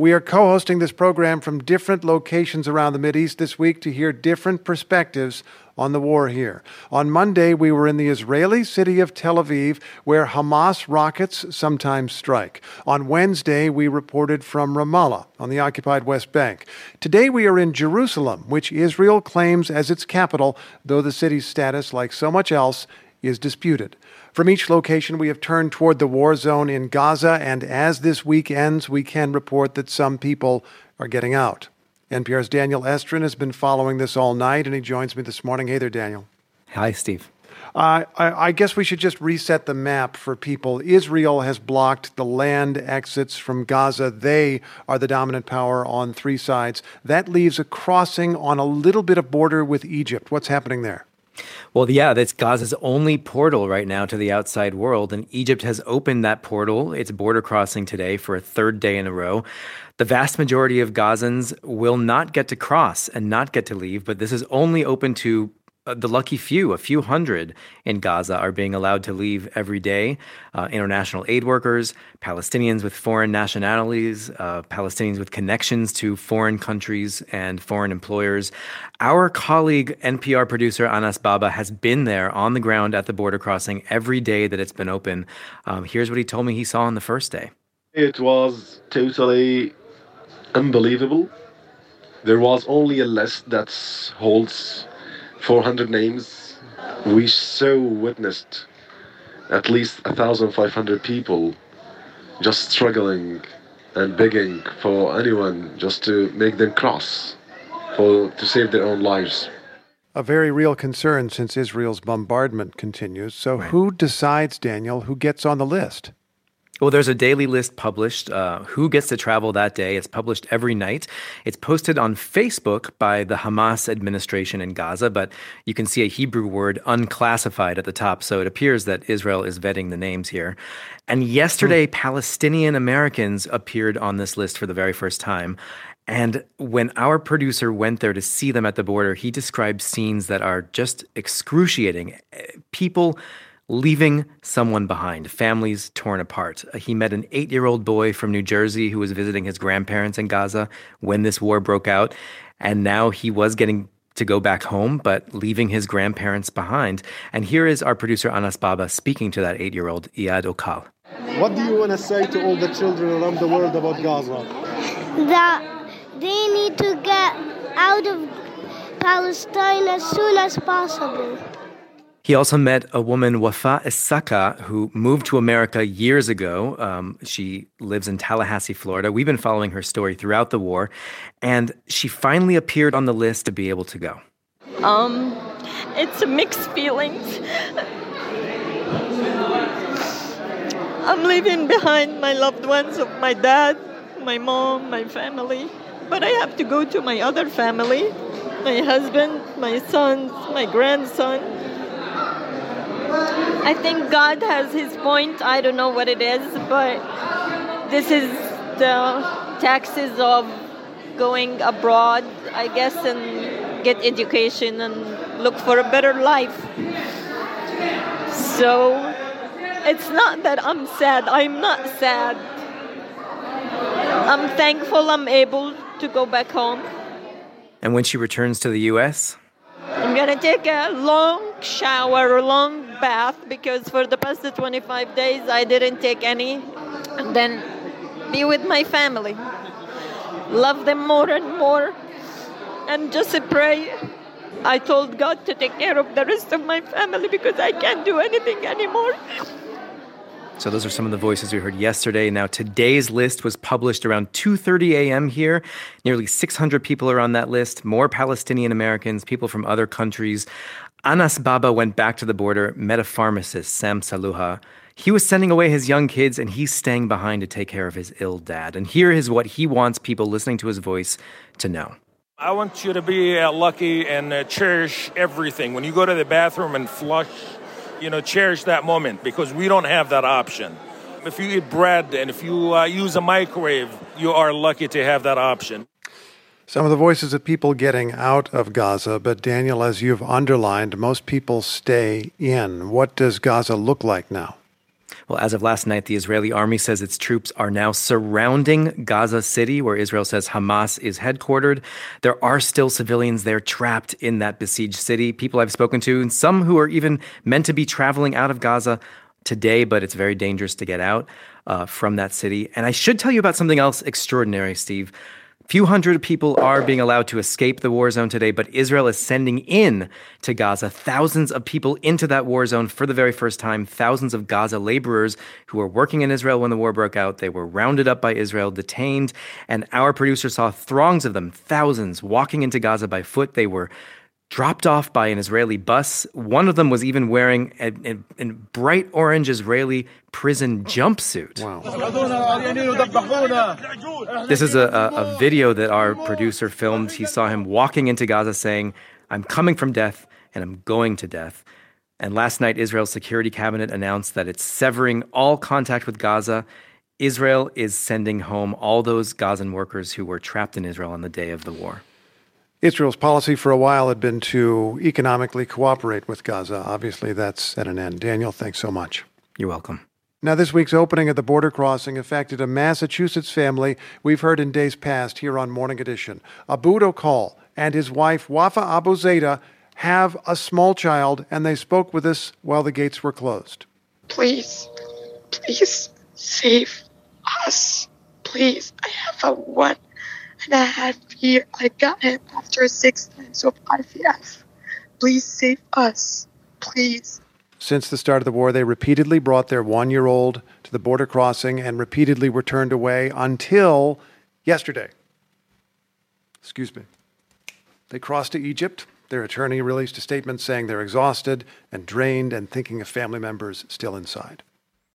We are co-hosting this program from different locations around the Mideast this week to hear different perspectives on the war here. On Monday, we were in the Israeli city of Tel Aviv, where Hamas rockets sometimes strike. On Wednesday, we reported from Ramallah on the occupied West Bank. Today, we are in Jerusalem, which Israel claims as its capital, though the city's status, like so much else, is disputed. From each location, we have turned toward the war zone in Gaza, and as this week ends, we can report that some people are getting out. NPR's Daniel Estrin has been following this all night, and he joins me this morning. Hey there, Daniel. Hi, Steve. I guess we should just reset the map for people. Israel has blocked the land exits from Gaza. They are the dominant power on three sides. That leaves a crossing on a little bit of border with Egypt. What's happening there? Well, yeah, that's Gaza's only portal right now to the outside world, and Egypt has opened that portal, its border crossing today, for a third day in a row. The vast majority of Gazans will not get to cross and not get to leave, but this is only open to the lucky few. A few hundred in Gaza are being allowed to leave every day. International aid workers, Palestinians with foreign nationalities, Palestinians with connections to foreign countries and foreign employers. Our colleague, NPR producer Anas Baba, has been there on the ground at the border crossing every day that it's been open. Here's what he told me he saw on the first day. It was totally unbelievable. There was only a list that holds 400 names. We witnessed at least 1,500 people just struggling and begging for anyone just to make them cross, to save their own lives. A very real concern since Israel's bombardment continues. So Who decides, Daniel, who gets on the list? Well, there's a daily list published, who gets to travel that day. It's published every night. It's posted on Facebook by the Hamas administration in Gaza, but you can see a Hebrew word unclassified at the top, so it appears that Israel is vetting the names here. And yesterday, Palestinian Americans appeared on this list for the very first time. And when our producer went there to see them at the border, he described scenes that are just excruciating. People leaving someone behind, families torn apart. He met an 8-year-old boy from New Jersey who was visiting his grandparents in Gaza when this war broke out, and now he was getting to go back home, but leaving his grandparents behind. And here is our producer Anas Baba speaking to that 8-year-old Iyad Okal. What do you want to say to all the children around the world about Gaza? That they need to get out of Palestine as soon as possible. He also met a woman, Wafa Isaka, who moved to America years ago. She lives in Tallahassee, Florida. We've been following her story throughout the war, and she finally appeared on the list to be able to go. It's mixed feelings. I'm leaving behind my loved ones of my dad, my mom, my family, but I have to go to my other family, my husband, my sons, my grandson. I think God has his point. I don't know what it is, but this is the taxes of going abroad, I guess, and get education and look for a better life. So it's not that I'm sad. I'm not sad. I'm thankful I'm able to go back home. And when she returns to the U.S.? I'm going to take a long shower, a long bath, because for the past 25 days I didn't take any. And then be with my family. Love them more and more. And just pray. I told God to take care of the rest of my family because I can't do anything anymore. So those are some of the voices we heard yesterday. Now, today's list was published around 2:30 a.m. here. Nearly 600 people are on that list, more Palestinian Americans, people from other countries. Anas Baba went back to the border, met a pharmacist, Sam Saluha. He was sending away his young kids, and he's staying behind to take care of his ill dad. And here is what he wants people listening to his voice to know. I want you to be lucky and cherish everything. When you go to the bathroom and flush, cherish that moment, because we don't have that option. If you eat bread and if you use a microwave, you are lucky to have that option. Some of the voices of people getting out of Gaza, but Daniel, as you've underlined, most people stay in. What does Gaza look like now? Well, as of last night, the Israeli army says its troops are now surrounding Gaza City, where Israel says Hamas is headquartered. There are still civilians there trapped in that besieged city. People I've spoken to, and some who are even meant to be traveling out of Gaza today, but it's very dangerous to get out from that city. And I should tell you about something else extraordinary, Steve. Few hundred people are being allowed to escape the war zone today, but Israel is sending in to Gaza thousands of people into that war zone for the very first time. Thousands of Gaza laborers who were working in Israel when the war broke out. They were rounded up by Israel, detained, and our producer saw throngs of them, thousands, walking into Gaza by foot. They were dropped off by an Israeli bus. One of them was even wearing a bright orange Israeli prison jumpsuit. Wow. This is a video that our producer filmed. He saw him walking into Gaza saying, "I'm coming from death and I'm going to death." And last night, Israel's security cabinet announced that it's severing all contact with Gaza. Israel is sending home all those Gazan workers who were trapped in Israel on the day of the war. Israel's policy for a while had been to economically cooperate with Gaza. Obviously, that's at an end. Daniel, thanks so much. You're welcome. Now, this week's opening at the border crossing affected a Massachusetts family we've heard in days past here on Morning Edition. Aboud Okal and his wife, Wafa Abu Zaida, have a small child, and they spoke with us while the gates were closed. Please save us. Please, I have a 1.5-year. I got him after 6 months of IVF. Please save us. Please. Since the start of the war, they repeatedly brought their 1-year-old to the border crossing and repeatedly were turned away until yesterday. They crossed to Egypt. Their attorney released a statement saying they're exhausted and drained and thinking of family members still inside.